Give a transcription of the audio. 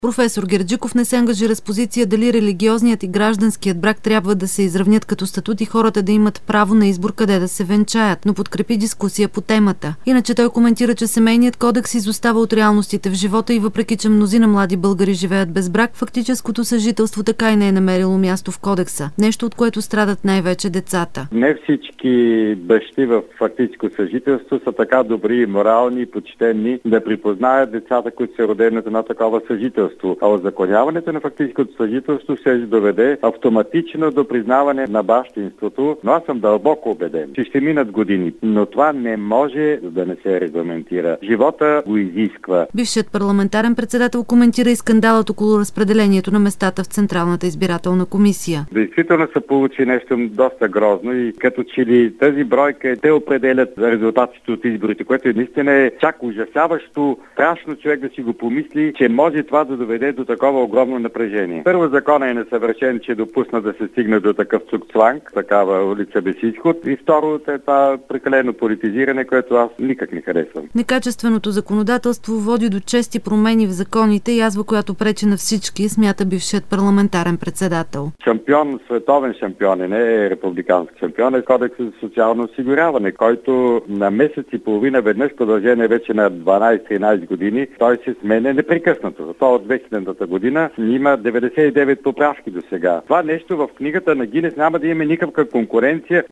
Професор Герджиков не се ангажира с позиция дали религиозният и гражданският брак трябва да се изравнят като статут и хората да имат право на избор къде да се венчаят, но подкрепи дискусия по темата. Иначе той коментира, че семейният кодекс изостава от реалностите в живота и въпреки, че мнозина млади българи живеят без брак, фактическото съжителство така и не е намерило място в кодекса. Нещо, от което страдат най-вече децата. Не всички бащи в фактическо съжителство са така добри и морални и почтени да припознаят децата, които са родени от едно такова съжителство. А озаконяването на фактическото съжителство ще доведе автоматично до признаване на бащинството, но аз съм дълбоко убеден, че ще минат години. Но това не може да не се регламентира. Живота го изисква. Бившият парламентарен председател коментира и скандалът около разпределението на местата в Централната избирателна комисия. Действително се получи нещо доста грозно и като че ли тази бройка те определят резултатите от изборите, което наистина е чак ужасяващо, страшно човек да си го помисли, че може това да доведе до такова огромно напрежение. Първо, закона е несъвършен, че допусна да се стигне до такъв цугцванг, такава улица без изход. И второ, е това прекалено политизиране, което аз никак не харесвам. Некачественото законодателство води до чести промени в законите, язва, която пречи на всички, смята бившият парламентарен председател. Шампион, световен шампион, не е републикански шампион, е кодекс за социално осигуряване, който на месец и половина веднъж продължение вече на 12-13 години, той се сменя непрекъснато. То от 2000-та година има 99 поправки до сега. Това нещо в книгата на Гинес няма да има никаква конкуренция.